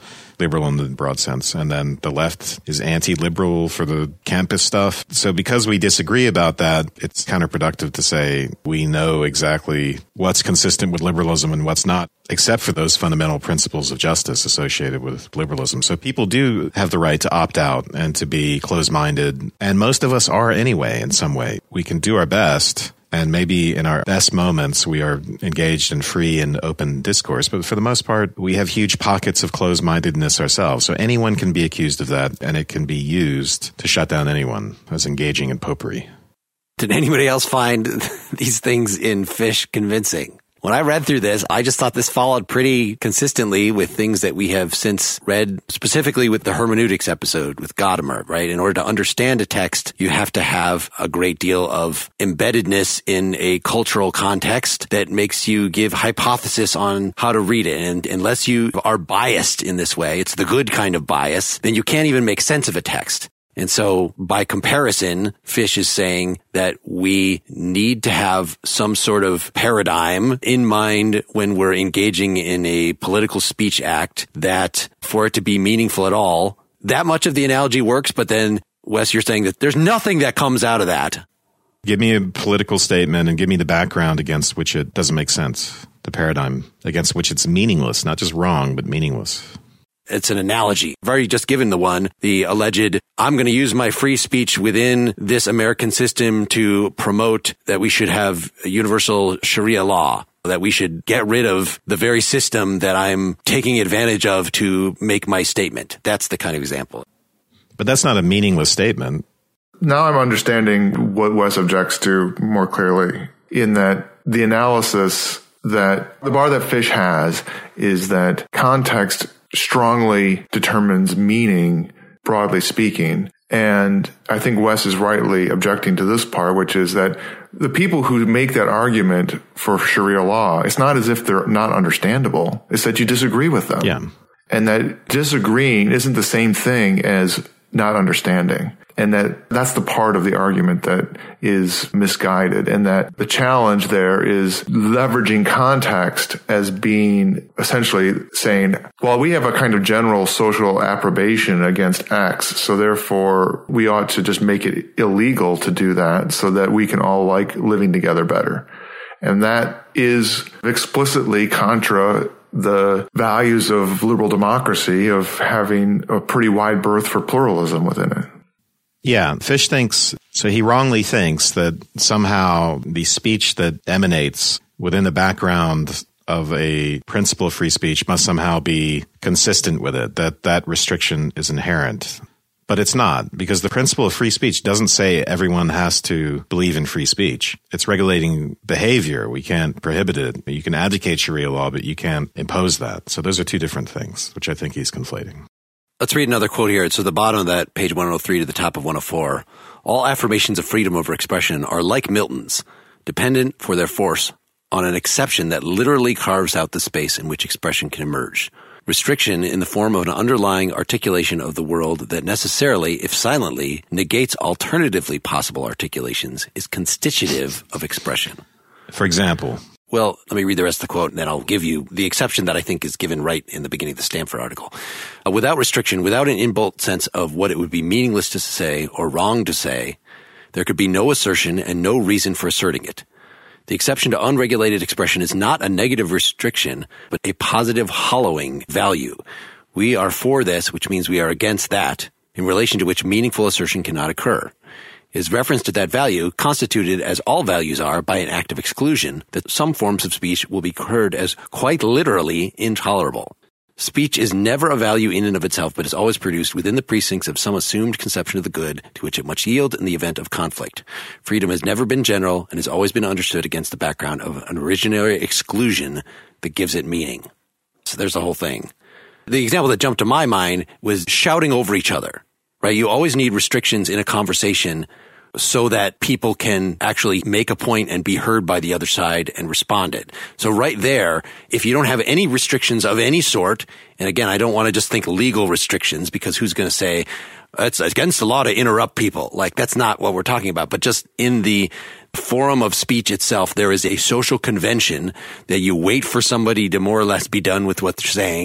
liberal in the broad sense. And then the left is anti-liberal for the campus stuff. So because we disagree about that, it's counterproductive to say we know exactly what's consistent with liberalism and what's not, except for those fundamental principles of justice associated with liberalism. So people do have the right to opt out and to be closed-minded. And most of us are anyway, in some way. We can do our best. And maybe in our best moments, we are engaged in free and open discourse. But for the most part, we have huge pockets of closed-mindedness ourselves. So anyone can be accused of that, and it can be used to shut down anyone as engaging in popery. Did anybody else find these things in Fish convincing? When I read through this, I just thought this followed pretty consistently with things that we have since read, specifically with the hermeneutics episode with Gadamer, right? In order to understand a text, you have to have a great deal of embeddedness in a cultural context that makes you give hypothesis on how to read it. And unless you are biased in this way, it's the good kind of bias, then you can't even make sense of a text. And so by comparison, Fish is saying that we need to have some sort of paradigm in mind when we're engaging in a political speech act that for it to be meaningful at all, that much of the analogy works. But then, Wes, you're saying that there's nothing that comes out of that. Give me a political statement and give me the background against which it doesn't make sense, the paradigm against which it's meaningless, not just wrong, but meaningless. It's an analogy. I've already just given the one, the alleged, I'm going to use my free speech within this American system to promote that we should have a universal Sharia law, that we should get rid of the very system that I'm taking advantage of to make my statement. That's the kind of example. But that's not a meaningless statement. Now I'm understanding what Wes objects to more clearly, in that the analysis that the bar that Fish has is that context strongly determines meaning, broadly speaking. And I think Wes is rightly objecting to this part, which is that the people who make that argument for Sharia law, it's not as if they're not understandable. It's that you disagree with them. Yeah. And that disagreeing isn't the same thing as not understanding. And that that's the part of the argument that is misguided, and that the challenge there is leveraging context as being essentially saying, well, we have a kind of general social approbation against X, so therefore we ought to just make it illegal to do that so that we can all like living together better. And that is explicitly contra the values of liberal democracy, of having a pretty wide berth for pluralism within it. Yeah, Fish thinks, so he wrongly thinks that somehow the speech that emanates within the background of a principle of free speech must somehow be consistent with it, that that restriction is inherent. But it's not, because the principle of free speech doesn't say everyone has to believe in free speech. It's regulating behavior. We can't prohibit it. You can advocate Sharia law, but you can't impose that. So those are two different things, which I think he's conflating. Let's read another quote here. So the bottom of that, page one oh three to the top of one oh four. All affirmations of freedom over expression are like Milton's, dependent for their force on an exception that literally carves out the space in which expression can emerge. Restriction in the form of an underlying articulation of the world that necessarily, if silently, negates alternatively possible articulations is constitutive of expression. For example? Well, let me read the rest of the quote, and then I'll give you the exception that I think is given right in the beginning of the Stanford article. Uh, without restriction, without an inbuilt sense of what it would be meaningless to say or wrong to say, there could be no assertion and no reason for asserting it. The exception to unregulated expression is not a negative restriction, but a positive hollowing value. We are for this, which means we are against that, in relation to which meaningful assertion cannot occur. It is reference to that value, constituted as all values are by an act of exclusion, that some forms of speech will be heard as quite literally intolerable. Speech is never a value in and of itself, but is always produced within the precincts of some assumed conception of the good to which it must yield in the event of conflict. Freedom has never been general and has always been understood against the background of an originary exclusion that gives it meaning. So there's the whole thing. The example that jumped to my mind was shouting over each other, right? You always need restrictions in a conversation so that people can actually make a point and be heard by the other side and respond it. So right there, if you don't have any restrictions of any sort, and again, I don't want to just think legal restrictions, because who's going to say it's against the law to interrupt people? Like, that's not what we're talking about. But just in the forum of speech itself, there is a social convention that you wait for somebody to more or less be done with what they're saying.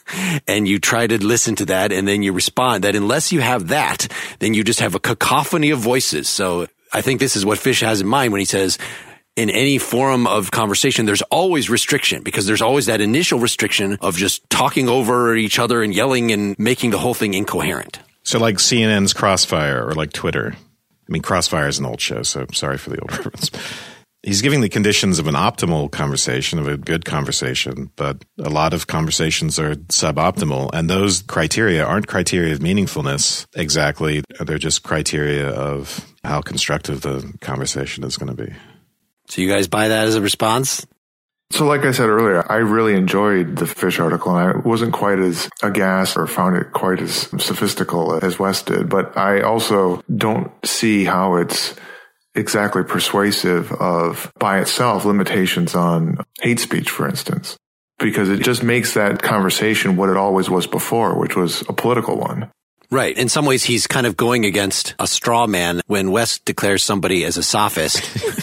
and you try to listen to that and then you respond, that unless you have that, then you just have a cacophony of voices. So I think this is what Fish has in mind when he says, in any forum of conversation, there's always restriction, because there's always that initial restriction of just talking over each other and yelling and making the whole thing incoherent. So like C N N's Crossfire or like Twitter. I mean, Crossfire is an old show, so sorry for the old reference. He's giving the conditions of an optimal conversation, of a good conversation, but a lot of conversations are suboptimal. And those criteria aren't criteria of meaningfulness exactly. They're just criteria of how constructive the conversation is going to be. So you guys buy that as a response? So like I said earlier, I really enjoyed the Fish article, and I wasn't quite as aghast or found it quite as sophistical as Wes did. But I also don't see how it's exactly persuasive of, by itself, limitations on hate speech, for instance, because it just makes that conversation what it always was before, which was a political one. Right. In some ways, he's kind of going against a straw man when Wes declares somebody as a sophist.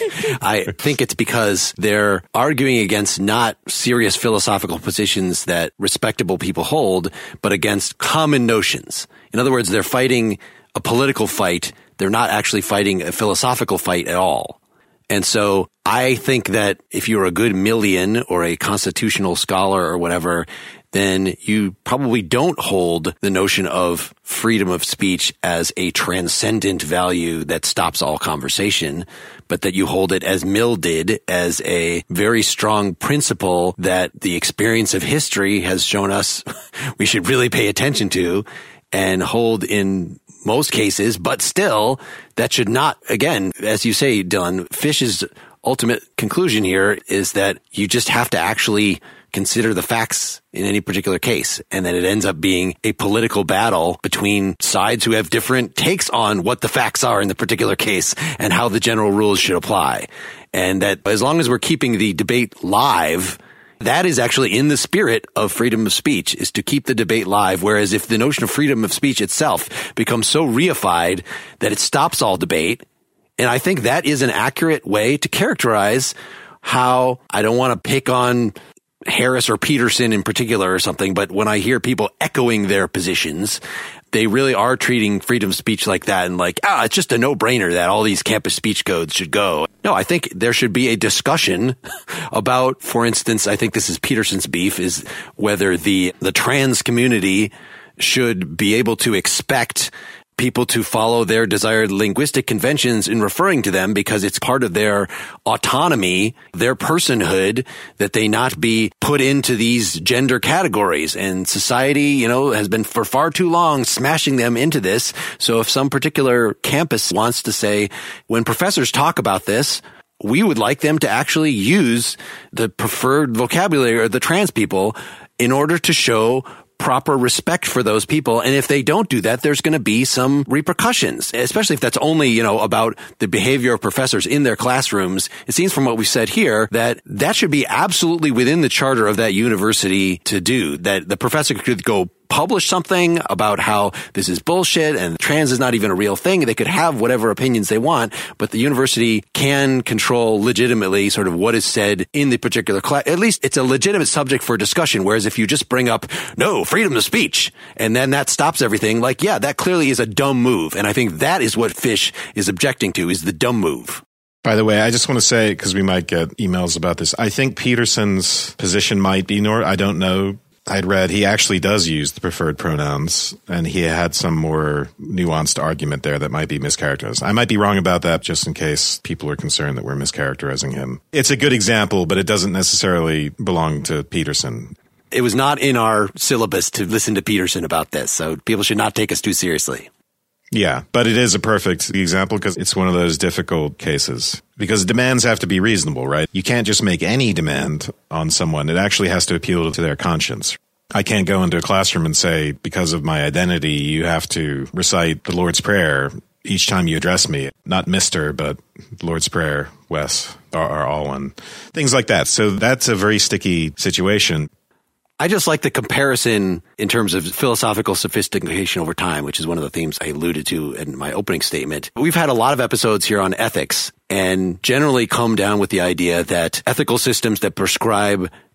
I think it's because they're arguing against not serious philosophical positions that respectable people hold, but against common notions. In other words, they're fighting a political fight. They're not actually fighting a philosophical fight at all. And so I think that if you're a good Millian or a constitutional scholar or whatever, then you probably don't hold the notion of freedom of speech as a transcendent value that stops all conversation, but that you hold it, as Mill did, as a very strong principle that the experience of history has shown us we should really pay attention to and hold in most cases. But still, that should not, again, as you say, Dylan, Fish's ultimate conclusion here is that you just have to actually consider the facts in any particular case, and that it ends up being a political battle between sides who have different takes on what the facts are in the particular case and how the general rules should apply. And that as long as we're keeping the debate live, that is actually in the spirit of freedom of speech, is to keep the debate live. Whereas if the notion of freedom of speech itself becomes so reified that it stops all debate, and I think that is an accurate way to characterize how, I don't want to pick on Harris or Peterson in particular or something, but when I hear people echoing their positions, they really are treating freedom of speech like that and like, ah, it's just a no-brainer that all these campus speech codes should go. No, I think there should be a discussion about, for instance, I think this is Peterson's beef, is whether the, the trans community should be able to expect people to follow their desired linguistic conventions in referring to them because it's part of their autonomy, their personhood, that they not be put into these gender categories. And society, you know, has been for far too long smashing them into this. So if some particular campus wants to say, when professors talk about this, we would like them to actually use the preferred vocabulary of the trans people in order to show proper respect for those people. And if they don't do that, there's going to be some repercussions, especially if that's only, you know, about the behavior of professors in their classrooms. It seems from what we've said here that that should be absolutely within the charter of that university to do, that the professor could go publish something about how this is bullshit and trans is not even a real thing. They could have whatever opinions they want, but the university can control legitimately sort of what is said in the particular class. At least it's a legitimate subject for discussion. Whereas if you just bring up, no, freedom of speech, and then that stops everything, like, yeah, that clearly is a dumb move. And I think that is what Fish is objecting to, is the dumb move. By the way, I just want to say, because we might get emails about this, I think Peterson's position might be, nor I don't know, I'd read he actually does use the preferred pronouns, and he had some more nuanced argument there that might be mischaracterized. I might be wrong about that, just in case people are concerned that we're mischaracterizing him. It's a good example, but it doesn't necessarily belong to Peterson. It was not in our syllabus to listen to Peterson about this, so people should not take us too seriously. Yeah, but it is a perfect example because it's one of those difficult cases. Because demands have to be reasonable, right? You can't just make any demand on someone. It actually has to appeal to their conscience. I can't go into a classroom and say, because of my identity, you have to recite the Lord's Prayer each time you address me. Not Mister, but Lord's Prayer, Wes, are, are all one. Things like that. So that's a very sticky situation. I just like the comparison in terms of philosophical sophistication over time, which is one of the themes I alluded to in my opening statement. We've had a lot of episodes here on ethics and generally come down with the idea that ethical systems that prescribe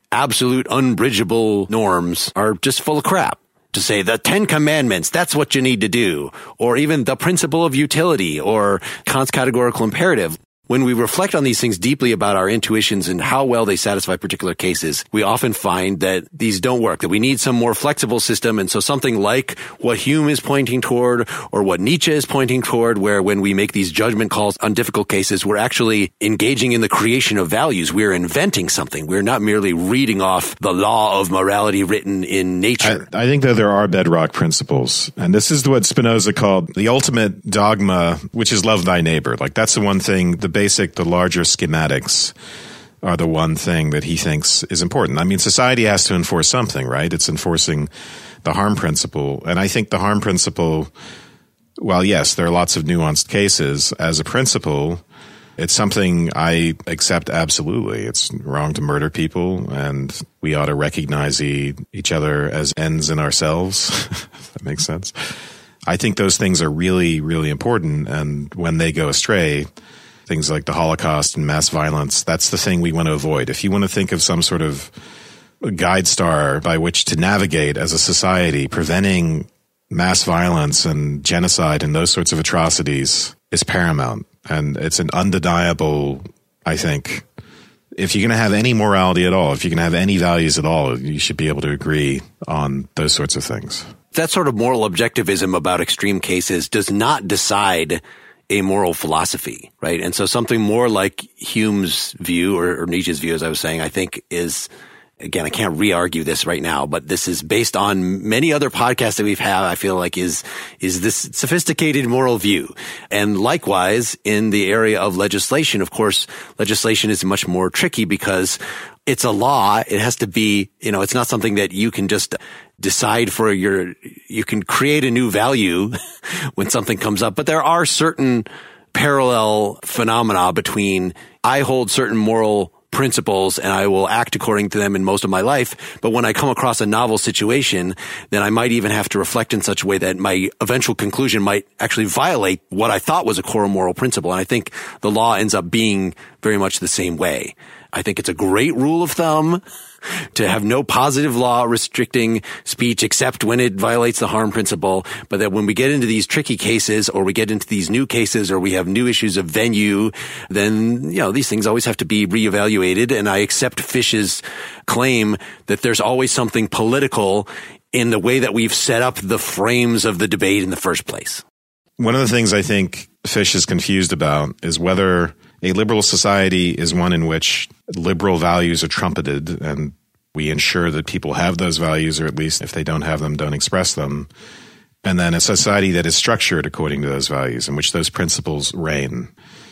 absolute unbridgeable norms are just full of crap. To say the Ten Commandments, that's what you need to do, or even the principle of utility or Kant's categorical imperative. When we reflect on these things deeply about our intuitions and how well they satisfy particular cases, we often find that these don't work, that we need some more flexible system. And so something like what Hume is pointing toward or what Nietzsche is pointing toward, where when we make these judgment calls on difficult cases, we're actually engaging in the creation of values. We're inventing something. We're not merely reading off the law of morality written in nature. I, I think that there are bedrock principles. And this is what Spinoza called the ultimate dogma, which is love thy neighbor. Like that's the one thing, the basic, the larger schematics are the one thing that he thinks is important. I mean, society has to enforce something, right? It's enforcing the harm principle. And I think the harm principle, well, yes, there are lots of nuanced cases. As a principle, it's something I accept absolutely. It's wrong to murder people, and we ought to recognize e- each other as ends in ourselves. If that makes sense. I think those things are really, really important. And when they go astray, things like the Holocaust and mass violence, that's the thing we want to avoid. If you want to think of some sort of guide star by which to navigate as a society, preventing mass violence and genocide and those sorts of atrocities is paramount. And it's an undeniable, I think, if you're going to have any morality at all, if you're going to have any values at all, you should be able to agree on those sorts of things. That sort of moral objectivism about extreme cases does not decide a moral philosophy, right? And so something more like Hume's view or, or Nietzsche's view, as I was saying, I think is, again, I can't re-argue this right now, but this is based on many other podcasts that we've had, I feel like is, is this sophisticated moral view. And likewise, in the area of legislation, of course, legislation is much more tricky because it's a law. It has to be, you know, it's not something that you can just decide for your, you can create a new value when something comes up. But there are certain parallel phenomena between I hold certain moral principles and I will act according to them in most of my life. But when I come across a novel situation, then I might even have to reflect in such a way that my eventual conclusion might actually violate what I thought was a core moral principle. And I think the law ends up being very much the same way. I think it's a great rule of thumb to have no positive law restricting speech except when it violates the harm principle. But that when we get into these tricky cases or we get into these new cases or we have new issues of venue, then, you know, these things always have to be reevaluated. And I accept Fish's claim that there's always something political in the way that we've set up the frames of the debate in the first place. One of the things I think Fish is confused about is whether a liberal society is one in which liberal values are trumpeted and we ensure that people have those values, or at least if they don't have them, don't express them. And then a society that is structured according to those values, in which those principles reign.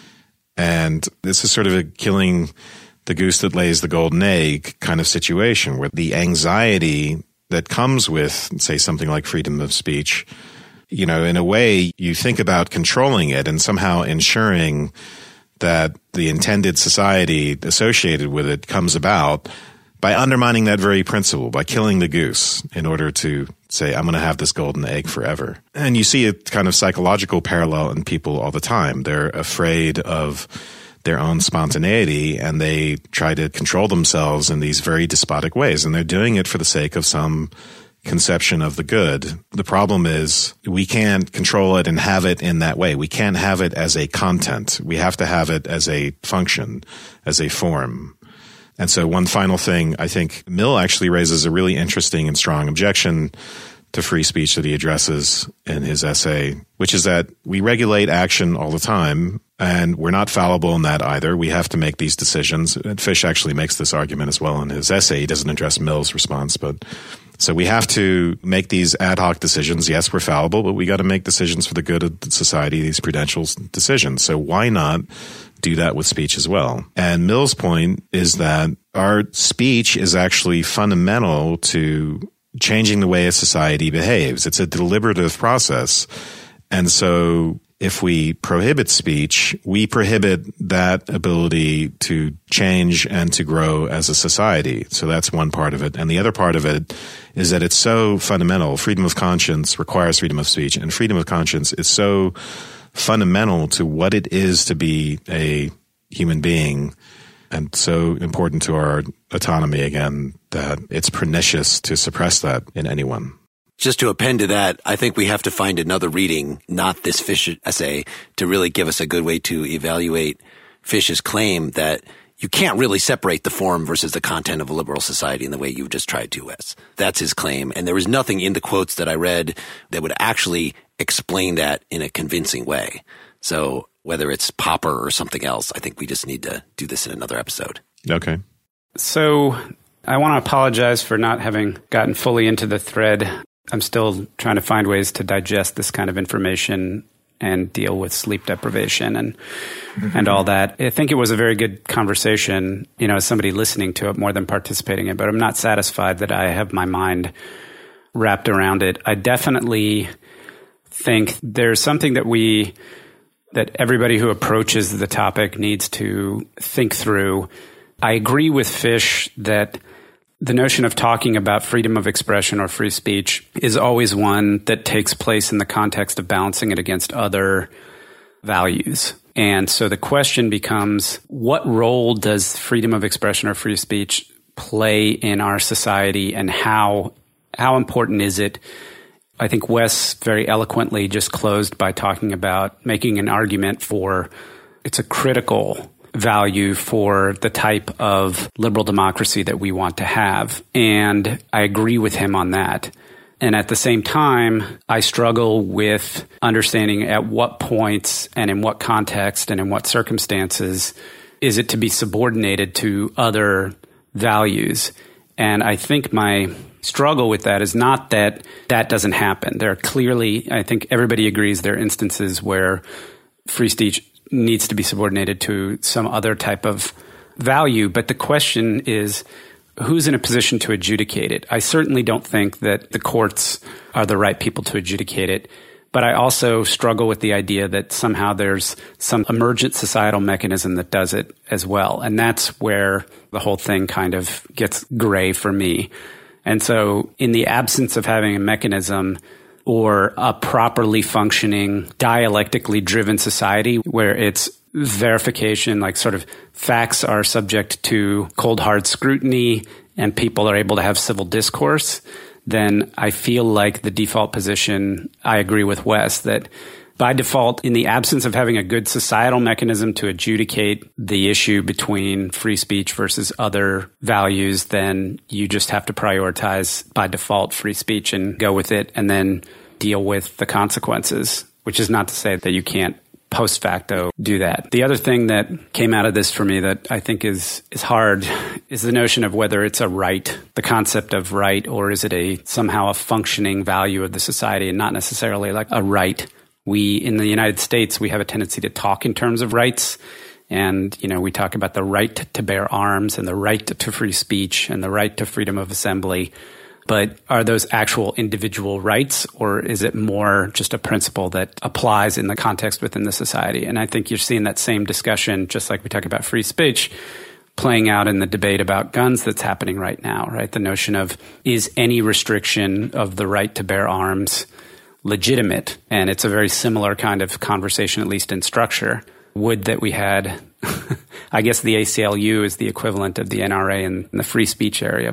And this is sort of a killing the goose that lays the golden egg kind of situation, where the anxiety that comes with, say, something like freedom of speech, you know, in a way you think about controlling it and somehow ensuring that the intended society associated with it comes about by undermining that very principle, by killing the goose in order to say, I'm going to have this golden egg forever. And you see a kind of psychological parallel in people all the time. They're afraid of their own spontaneity and they try to control themselves in these very despotic ways. And they're doing it for the sake of some conception of the good. The problem is we can't control it and have it in that way. We can't have it as a content. We have to have it as a function, as a form. And so one final thing, I think Mill actually raises a really interesting and strong objection to free speech that he addresses in his essay, which is that we regulate action all the time, and we're not fallible in that either. We have to make these decisions. And Fish actually makes this argument as well in his essay. He doesn't address Mill's response, but so we have to make these ad hoc decisions. Yes, we're fallible, but we got to make decisions for the good of society, these prudential decisions. So why not do that with speech as well? And Mill's point is that our speech is actually fundamental to changing the way a society behaves. It's a deliberative process. And so if we prohibit speech, we prohibit that ability to change and to grow as a society. So that's one part of it. And the other part of it is that it's so fundamental. Freedom of conscience requires freedom of speech, and freedom of conscience is so fundamental to what it is to be a human being and so important to our autonomy again that it's pernicious to suppress that in anyone. Just to append to that, I think we have to find another reading, not this Fish essay, to really give us a good way to evaluate Fish's claim that you can't really separate the form versus the content of a liberal society in the way you just tried to, Wes. That's his claim. And there was nothing in the quotes that I read that would actually explain that in a convincing way. So whether it's Popper or something else, I think we just need to do this in another episode. Okay. So I want to apologize for not having gotten fully into the thread. I'm still trying to find ways to digest this kind of information and deal with sleep deprivation and mm-hmm. and all that. I think it was a very good conversation, you know, as somebody listening to it more than participating in it, but I'm not satisfied that I have my mind wrapped around it. I definitely think there's something that we, that everybody who approaches the topic needs to think through. I agree with Fish that the notion of talking about freedom of expression or free speech is always one that takes place in the context of balancing it against other values. And so the question becomes, what role does freedom of expression or free speech play in our society, and how how important is it? I think Wes very eloquently just closed by talking about making an argument for it's a critical value for the type of liberal democracy that we want to have. And I agree with him on that. And at the same time, I struggle with understanding at what points and in what context and in what circumstances is it to be subordinated to other values. And I think my struggle with that is not that that doesn't happen. There are clearly, I think everybody agrees, there are instances where free speech needs to be subordinated to some other type of value. But the question is, who's in a position to adjudicate it? I certainly don't think that the courts are the right people to adjudicate it. But I also struggle with the idea that somehow there's some emergent societal mechanism that does it as well. And that's where the whole thing kind of gets gray for me. And so in the absence of having a mechanism or a properly functioning, dialectically driven society where it's verification, like sort of facts are subject to cold, hard scrutiny and people are able to have civil discourse, then I feel like the default position, I agree with Wes, that by default, in the absence of having a good societal mechanism to adjudicate the issue between free speech versus other values, then you just have to prioritize by default free speech and go with it and then deal with the consequences, which is not to say that you can't post facto do that. The other thing that came out of this for me that I think is is hard is the notion of whether it's a right, the concept of right, or is it a somehow a functioning value of the society and not necessarily like a right. We, in the United States, we have a tendency to talk in terms of rights. And, you know, we talk about the right to bear arms and the right to free speech and the right to freedom of assembly. But are those actual individual rights, or is it more just a principle that applies in the context within the society? And I think you're seeing that same discussion, just like we talk about free speech, playing out in the debate about guns that's happening right now, right? The notion of, is any restriction of the right to bear arms legitimate? And it's a very similar kind of conversation, at least in structure. Would that we had, I guess the A C L U is the equivalent of the N R A in, in the free speech area.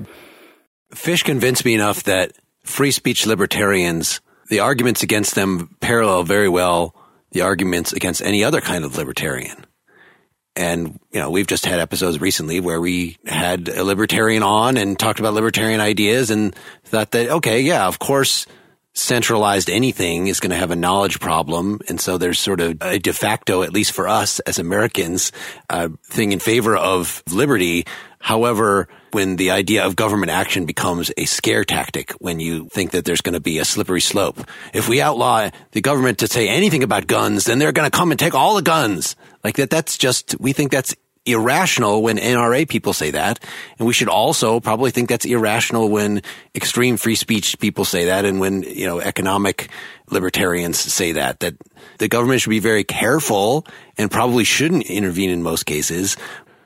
Fish convinced me enough that free speech libertarians, the arguments against them parallel very well the arguments against any other kind of libertarian. And, you know, we've just had episodes recently where we had a libertarian on and talked about libertarian ideas and thought that, okay, yeah, of course, centralized anything is going to have a knowledge problem. And so there's sort of a de facto, at least for us as Americans, uh, thing in favor of liberty. However, when the idea of government action becomes a scare tactic, when you think that there's going to be a slippery slope, if we outlaw the government to say anything about guns, then they're going to come and take all the guns. Like that, that's just, we think that's irrational when N R A people say that. And we should also probably think that's irrational when extreme free speech people say that, and when, you know, economic libertarians say that, that the government should be very careful and probably shouldn't intervene in most cases.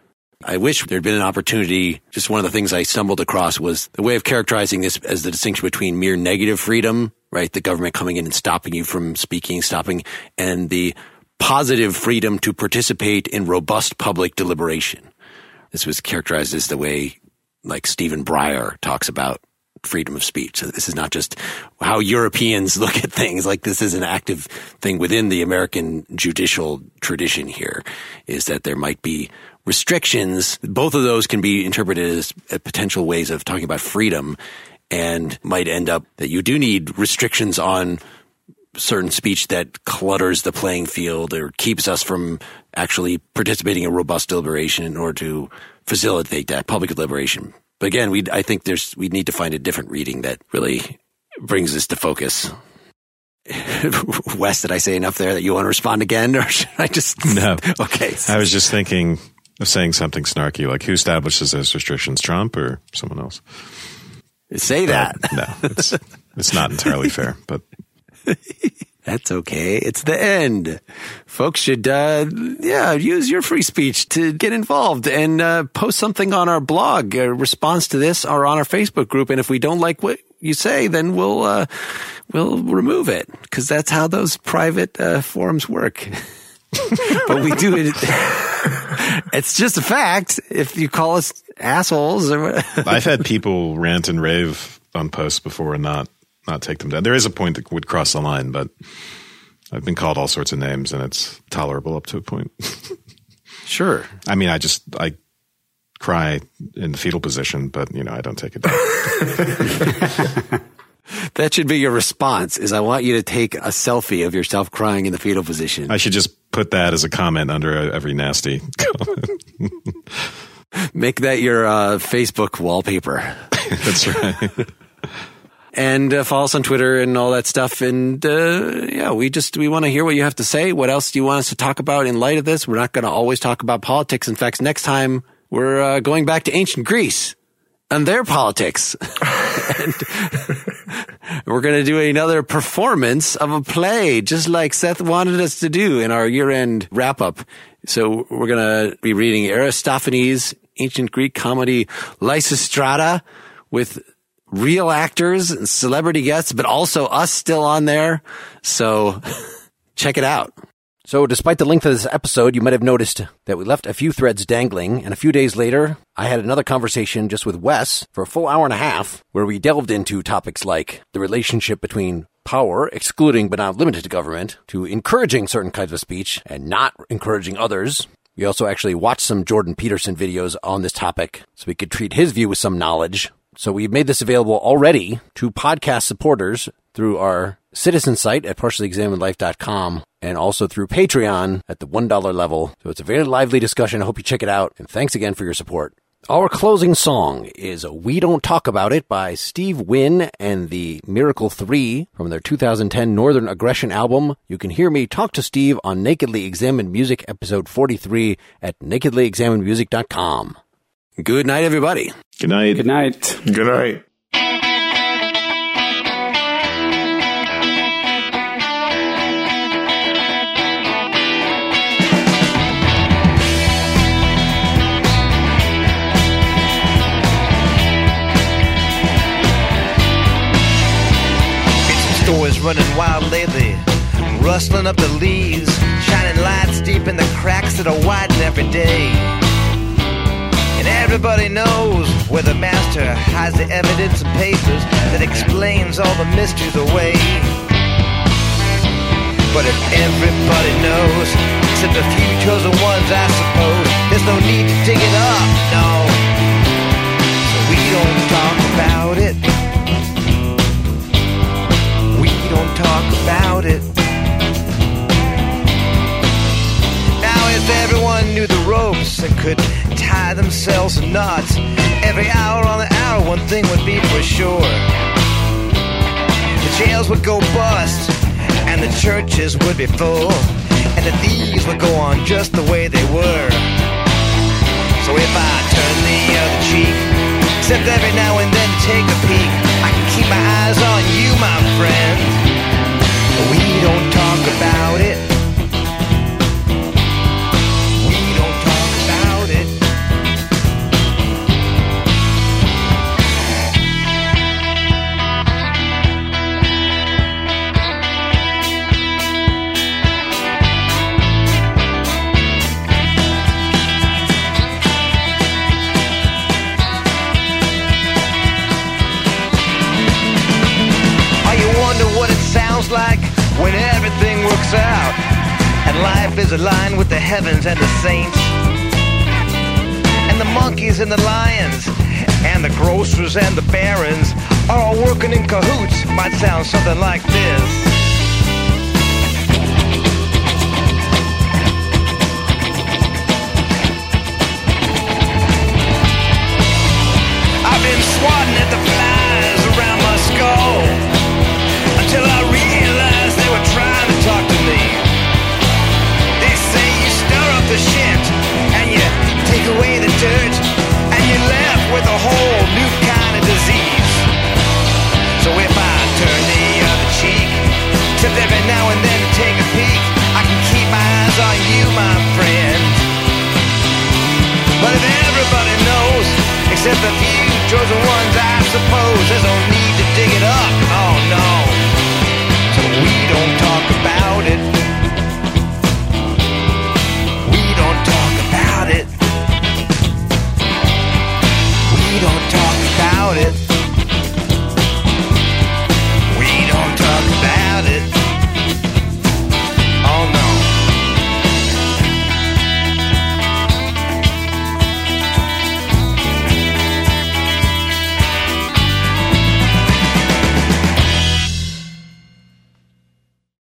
I wish there'd been an opportunity. Just one of the things I stumbled across was the way of characterizing this as the distinction between mere negative freedom, right? The government coming in and stopping you from speaking, stopping, and the positive freedom to participate in robust public deliberation, this was characterized as the way like Stephen Breyer talks about freedom of speech. So this is not just how Europeans look at things. Like this is an active thing within the American judicial tradition here, is that there might be restrictions. Both of those can be interpreted as potential ways of talking about freedom, and might end up that you do need restrictions on certain speech that clutters the playing field or keeps us from actually participating in robust deliberation in order to facilitate that public deliberation. But again, we I think there's we need to find a different reading that really brings this to focus. Wes, did I say enough there that you want to respond again, or should I just no? Okay, I was just thinking of saying something snarky, like who establishes those restrictions, Trump or someone else? Say that. But no, it's it's not entirely fair, but that's okay. It's the end. Folks should, uh, yeah, use your free speech to get involved and uh, post something on our blog, a response to this, or on our Facebook group. And if we don't like what you say, then we'll uh, we'll remove it, because that's how those private uh, forums work. But we do it. It's just a fact. If you call us assholes, or I've had people rant and rave on posts before and not. Not take them down. There is a point that would cross the line, but I've been called all sorts of names, and it's tolerable up to a point. Sure. I mean, I just I cry in the fetal position, but you know, I don't take it down. That should be your response. Is I want you to take a selfie of yourself crying in the fetal position. I should just put that as a comment under every nasty comment. Make that your uh, Facebook wallpaper. That's right. And uh, follow us on Twitter and all that stuff. And uh, yeah, we just we want to hear what you have to say. What else do you want us to talk about in light of this? We're not going to always talk about politics. In fact, next time we're uh, going back to ancient Greece and their politics. And we're going to do another performance of a play, just like Seth wanted us to do in our year-end wrap-up. So we're going to be reading Aristophanes' ancient Greek comedy Lysistrata with real actors and celebrity guests, but also us still on there. So check it out. So despite the length of this episode, you might have noticed that we left a few threads dangling, and a few days later, I had another conversation just with Wes for a full hour and a half, where we delved into topics like the relationship between power, excluding but not limited to government, to encouraging certain kinds of speech and not encouraging others. We also actually watched some Jordan Peterson videos on this topic, so we could treat his view with some knowledge. So we've made this available already to podcast supporters through our citizen site at partially examined life dot com, and also through Patreon at the one dollar level. So it's a very lively discussion. I hope you check it out. And thanks again for your support. Our closing song is We Don't Talk About It by Steve Wynn and the Miracle three from their two thousand ten Northern Aggression album. You can hear me talk to Steve on Nakedly Examined Music episode forty-three at nakedly examined music dot com. Good night, everybody. Good night. Good night. Good night. Stores running wild lately, rustling up the leaves, shining lights deep in the cracks that are widening every day. And everybody knows where the master hides the evidence and papers that explains all the mysteries away. But if everybody knows, except a few chosen ones, I suppose, there's no need to dig it up, no. So we don't talk about it. We don't talk about it. Now if everyone knew the ropes and could tie themselves in knots, every hour on the hour one thing would be for sure. The jails would go bust, and the churches would be full, and the thieves would go on just the way they were. So if I turn the other cheek, except every now and then to take a peek, I can keep my eyes on you, my friend. We don't talk about it. We don't talk about it. feels like when everything works out and life is aligned with the heavens and the saints and the monkeys and the lions and the grocers and the barons are all working in cahoots. Might sound something like this. I've been swatting at the flies around my skull until I realized they were trying to talk to me. They say you stir up the shit and you take away the dirt and you're left with a whole new kind of disease. So if I turn the other cheek, except every now and then to take a peek, I can keep my eyes on you, my friend. But if everybody knows, except a few chosen ones, I suppose there's no need to dig it up. Oh no. So we don't talk about it. We don't talk about it. We don't talk about it.